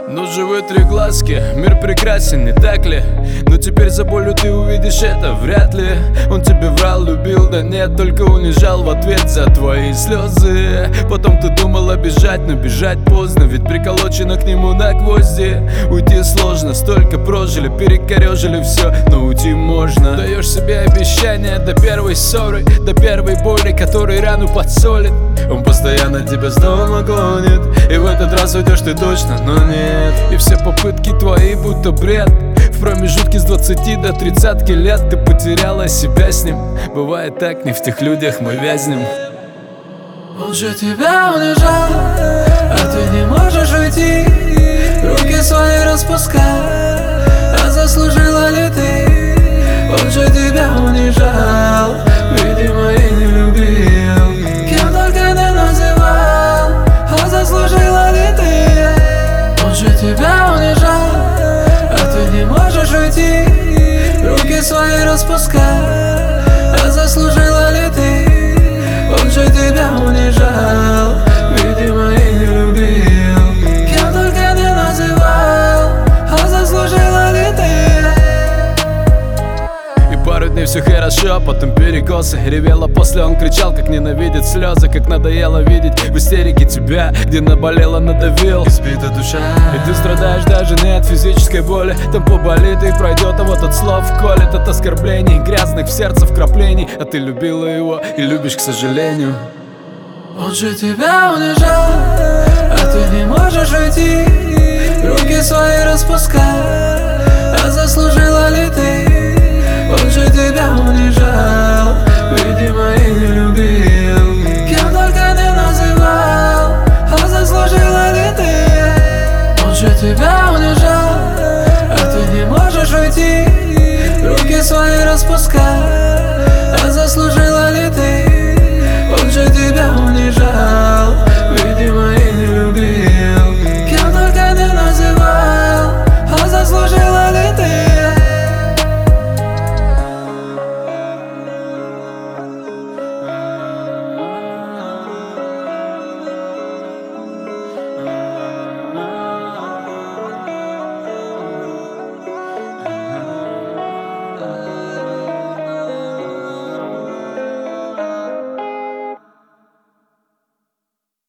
Ну живы три глазки, мир прекрасен, не так ли? Но теперь за болью ты увидишь это вряд ли. Он тебе врал, любил, да нет, только унижал в ответ за твои слезы. Потом ты думала бежать, но бежать поздно, ведь приколочено к нему на гвозди. Уйти сложно, столько прожили, перекорежили все, но уйти можно. Даешь себе обещание до первой ссоры, до первой боли, которой рану подсолит. Он постоянно тебя снова клонит, и в этот раз уйдешь ты точно, но нет. И все попытки твои будто бред. В промежутке с 20 до 30 лет ты потеряла себя с ним. Бывает так, не в тех людях мы вязнем. Он же тебя унижал, а ты не можешь уйти. Руки свои распускай, а заслужила ли ты? Он же тебя унижал, видимо и не любил. Кем только не называл, а заслужила ли ты? Он же тебя унижал, а ты не можешь уйти. Руки свои распускай, а заслужила ли ты? Он же тебя унижал, видимо и не любил. Кем только не называл, а заслужила ли ты? Пару дней все хорошо, потом перекосы. Ревела после, он кричал, как ненавидит слезы. Как надоело видеть в истерике тебя, где наболело, надавил. Избита душа, и ты страдаешь даже не от физической боли. Там поболит и пройдет, а вот от слов колет. От оскорблений, грязных в сердце вкраплений. А ты любила его и любишь, к сожалению. Он же тебя унижал, а ты не можешь уйти. Руки свои распускай, а заслужила ли ты? Он же тебя унижал, видимо и не любил.